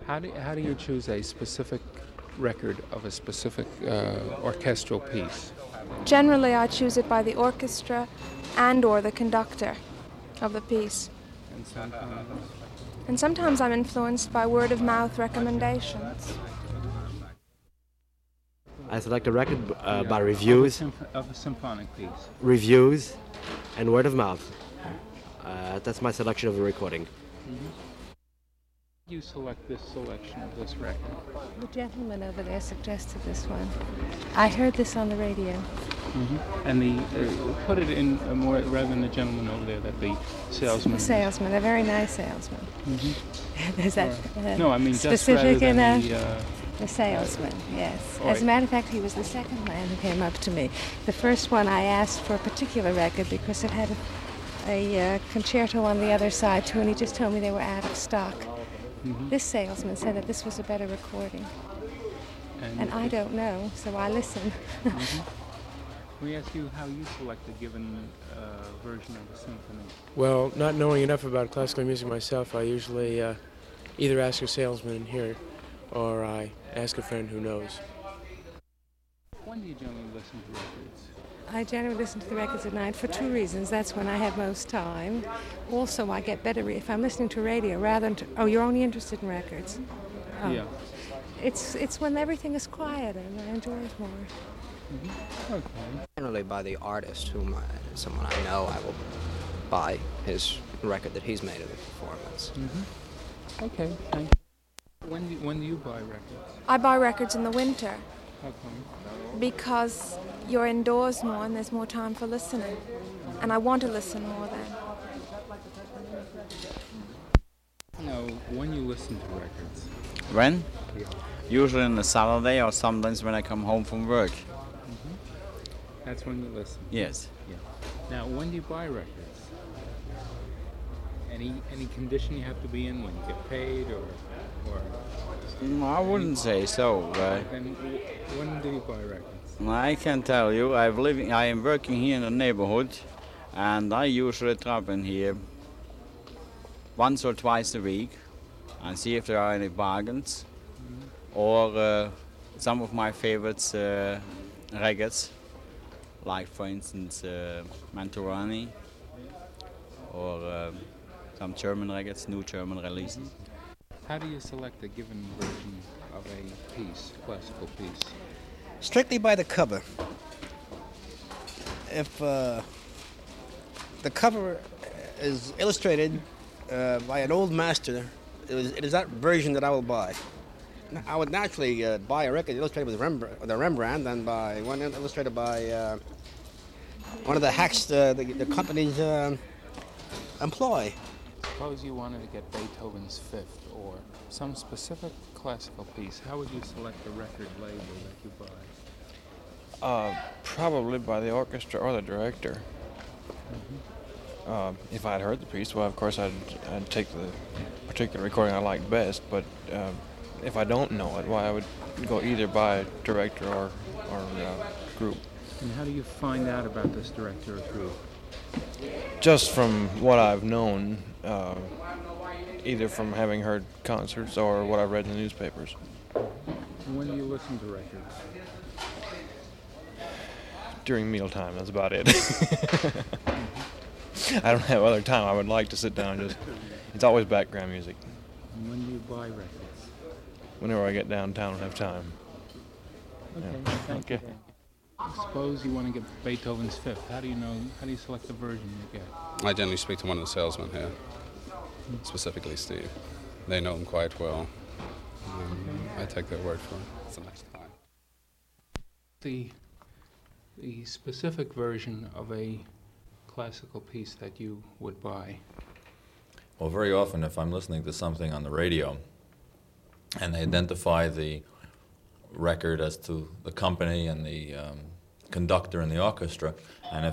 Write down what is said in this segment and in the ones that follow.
How do you choose a specific record of a specific orchestral piece? Generally, I choose it by the orchestra and or the conductor of the piece. And sometimes And sometimes I'm influenced by word-of-mouth recommendations. I select a record by reviews, of a symphonic piece. reviews, and word of mouth. That's my selection of a recording. You select this selection of this record. The gentleman over there suggested this one. I heard this on the radio. And put it in more rather than the gentleman over there, that the salesman. The salesman, a very nice salesman. Is that No, I mean just rather specific than enough? The salesman, yes. All As a right. matter of fact, he was the second man who came up to me. The first one I asked for a particular record because it had a concerto on the other side too, and he just told me they were out of stock. This salesman said that this was a better recording. And I don't know, so I listen. Let me ask you how you select a given version of a symphony. Well, not knowing enough about classical music myself, I usually either ask a salesman here or I ask a friend who knows. When do you generally listen to records? I generally listen to the records at night for two reasons. That's when I have most time. Also, I get better if I'm listening to radio rather than oh, you're only interested in records. Oh. Yeah. It's when everything is quieter and I enjoy it more. Okay. Generally by the artist, someone I know, I will buy his record that he's made of the performance. Okay, thank you. When do you buy records? I buy records in the winter How come? because you're indoors more and there's more time for listening. And I want to listen more then. No, when you listen to records. When? Yeah. Usually on a Saturday or sometimes when I come home from work. That's when you listen. Yes. Yeah. Now, when do you buy records? Any condition you have to be in when you get paid or I wouldn't say so. then when do you buy records? I can tell you, I am working here in the neighborhood, and I usually drop in here once or twice a week and see if there are any bargains or some of my favorites records, like for instance Mantovani or some German records, new German releases. How do you select a given version of a piece, classical piece? Strictly by the cover. If the cover is illustrated by an old master, it is that version that I will buy. I would naturally buy a record illustrated with Rembrandt than by one illustrated by one of the hacks the companies employ. Suppose you wanted to get Beethoven's Fifth or some specific classical piece. How would you select the record label that you buy? Probably by the orchestra or the director. If I'd heard the piece, well, of course, I'd take the particular recording I liked best. But if I don't know it, well, I would go either by director or group. And how do you find out about this director or group? Just from what I've known, either from having heard concerts or what I've read in the newspapers. And when do you listen to records? During mealtime, that's about it. I don't have other time. I would like to sit down and it's always background music. And when do you buy records? Whenever I get downtown and have time. Okay, Yeah. thank you. Suppose you want to get Beethoven's Fifth. How do you select the version you get? I generally speak to one of the salesmen here, specifically Steve. They know him quite well. I take their word for it. It's a nice time. The specific version of a classical piece that you would buy? Well, very often if I'm listening to something on the radio and they identify the record as to the company and the conductor and the orchestra, and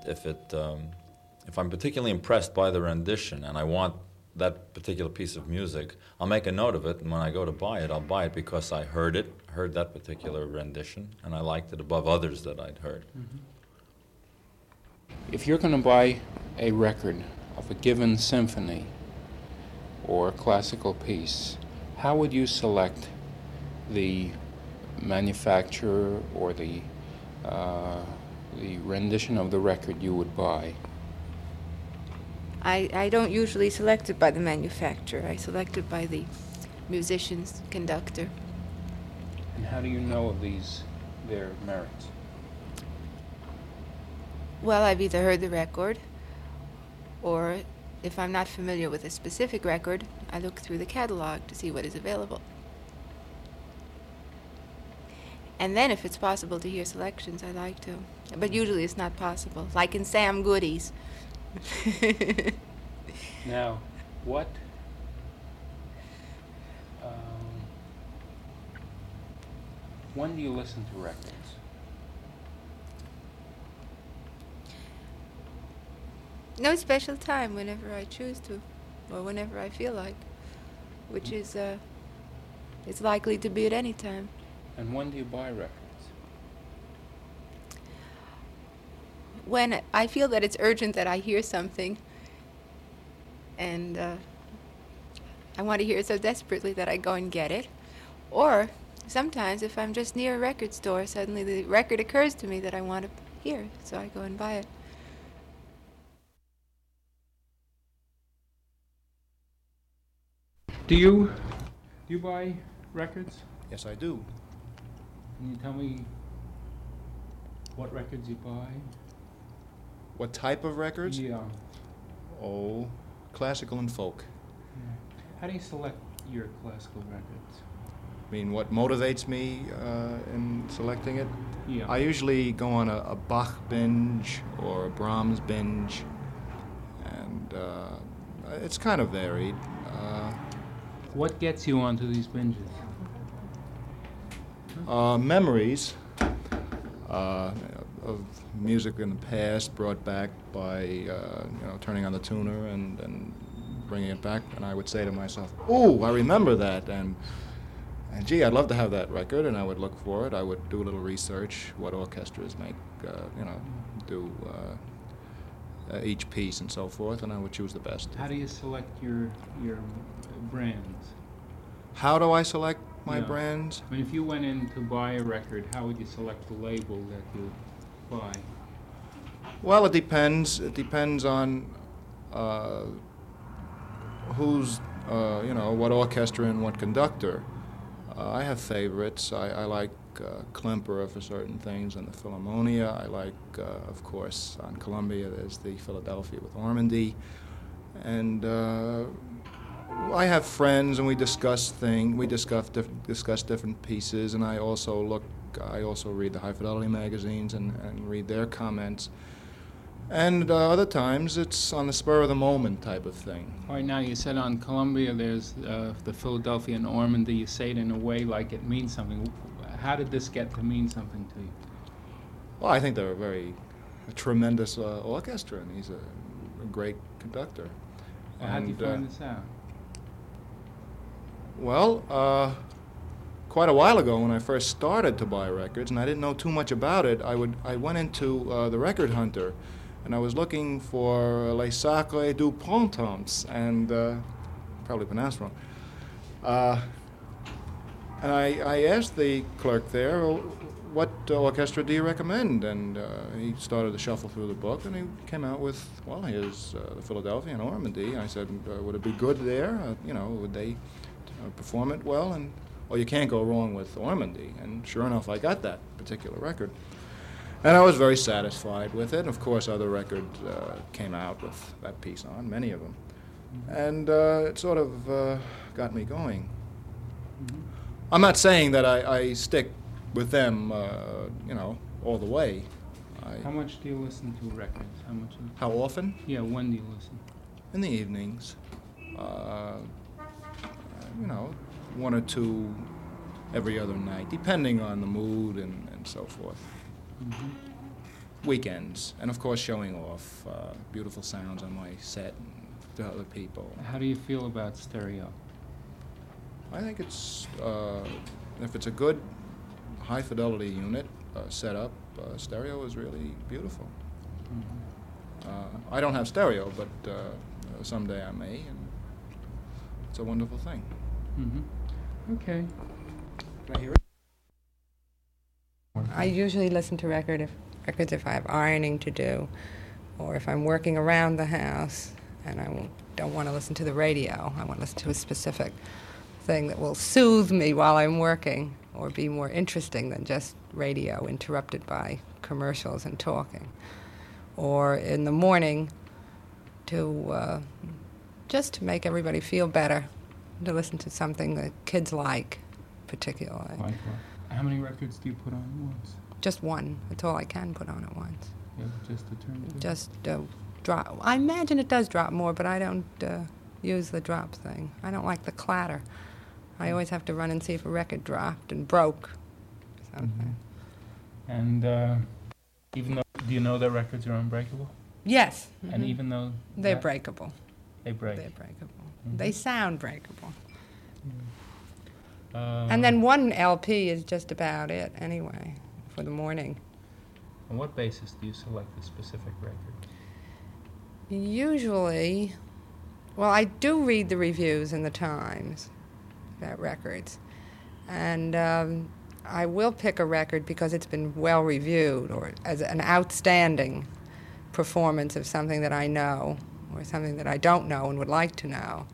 if I'm particularly impressed by the rendition and I want that particular piece of music, I'll make a note of it, and when I go to buy it, I'll buy it because I heard that particular rendition, and I liked it above others that I'd heard. If you're going to buy a record of a given symphony or classical piece, How would you select the manufacturer or the rendition of the record you would buy? I don't usually select it by the manufacturer. I select it by the musician's conductor. And how do you know of their merits? Well, I've either heard the record, or if I'm not familiar with a specific record, I look through the catalog to see what is available. And then if it's possible to hear selections, I like to. But usually it's not possible, like in Sam Goody's. Now, what when do you listen to records? No special time, whenever I choose to, or whenever I feel like, which is it's likely to be at any time. And when do you buy records? When I feel that it's urgent that I hear something, and I want to hear it so desperately that I go and get it. Or sometimes if I'm just near a record store, suddenly the record occurs to me that I want to hear, so I go and buy it. Do you buy records? Yes, I do. Can you tell me what records you buy? What type of records? Yeah. Oh, classical and folk. Yeah. How do you select your classical records? I mean, what motivates me in selecting it? Yeah. I usually go on a Bach binge or a Brahms binge, and it's kind of varied. What gets you onto these binges? Memories of music in the past brought back by turning on the tuner and bringing it back, and I would say to myself, "Ooh, I remember that," and gee, I'd love to have that record, and I would look for it. I would do a little research, what orchestras make, do each piece and so forth, and I would choose the best. How do you select your brands? How do I select my brands? I mean, if you went in to buy a record, how would you select the label that you buy? Well, it depends. It depends on who's, what orchestra and what conductor. I have favorites. I like Klemperer for certain things and the Philharmonia. I like, of course, on Columbia, there's the Philadelphia with Ormandy. And I have friends, and we discuss things. We discuss different pieces, and I also read the high fidelity magazines and read their comments. And other times it's on the spur of the moment type of thing. All right, now you said on Columbia there's the Philadelphia and Ormandy. You say it in a way like it means something. How did this get to mean something to you? Well, I think they're a tremendous orchestra, and he's a great conductor. Well, how did you find this out? Well, quite a while ago when I first started to buy records, and I didn't know too much about it, I went into the Record Hunter, and I was looking for Les Sacres du Printemps, and probably pronounced wrong. And I asked the clerk there, what orchestra do you recommend? And he started to shuffle through the book, and he came out with, well, here's the Philadelphia and Ormandy. I said, would it be good there? Would they perform it well? And well, you can't go wrong with Ormandy. And sure enough, I got that particular record. And I was very satisfied with it. Of course, other records came out with that piece on, many of them. And it sort of got me going. I'm not saying that I stick with them, all the way. How much do you listen to records? How often? Yeah, when do you listen? In the evenings. One or two every other night, depending on the mood and so forth. Mm-hmm. Weekends, and of course showing off beautiful sounds on my set and to other people. How do you feel about stereo? I think it's, if it's a good high fidelity unit set up, stereo is really beautiful. Mm-hmm. I don't have stereo, but someday I may, and it's a wonderful thing. Mm-hmm. Okay. Can I hear it? I usually listen to records if I have ironing to do, or if I'm working around the house and I don't want to listen to the radio. I want to listen to a specific thing that will soothe me while I'm working or be more interesting than just radio interrupted by commercials and talking. Or in the morning to just to make everybody feel better, to listen to something that kids like particularly. Like what? How many records do you put on at once? Just one. That's all I can put on at once. Yeah, just a turntable? Just drop. I imagine it does drop more, but I don't use the drop thing. I don't like the clatter. I always have to run and see if a record dropped and broke. Something. Mm-hmm. And even though, do you know that records are unbreakable? Yes. And even though they're breakable. They break. They're breakable. Mm-hmm. They sound breakable. Mm-hmm. And then one LP is just about it anyway for the morning. On what basis do you select a specific record? Usually, well, I do read the reviews in the Times about records, and I will pick a record because it's been well reviewed or as an outstanding performance of something that I know or something that I don't know and would like to know.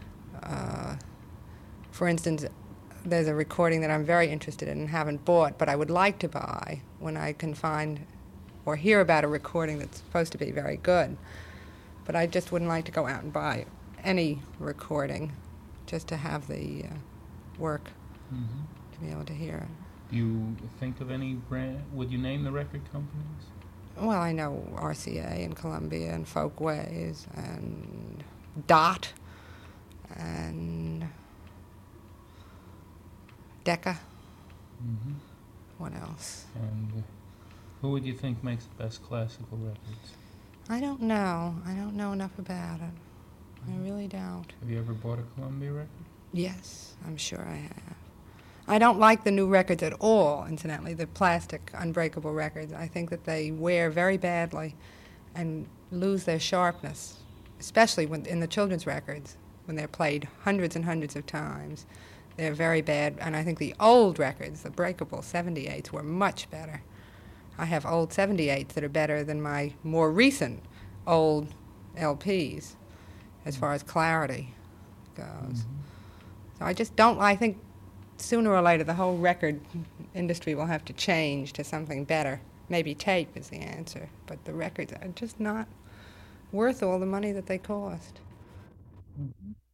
For instance, there's a recording that I'm very interested in and haven't bought, but I would like to buy when I can find or hear about a recording that's supposed to be very good. But I just wouldn't like to go out and buy any recording just to have the work to be able to hear it. Do you think of any brand? Would you name the record companies? Well, I know RCA and Columbia and Folkways and Dot and Decca. Mm-hmm. What else? And who would you think makes the best classical records? I don't know. I don't know enough about it. I really don't. Have you ever bought a Columbia record? Yes, I'm sure I have. I don't like the new records at all, incidentally, the plastic unbreakable records. I think that they wear very badly and lose their sharpness, especially when in the children's records, when they're played hundreds and hundreds of times. They're very bad, and I think the old records, the breakable 78s, were much better. I have old 78s that are better than my more recent old LPs as far as clarity goes. So I just don't, I think sooner or later the whole record industry will have to change to something better. Maybe tape is the answer, but the records are just not worth all the money that they cost. Mm-hmm.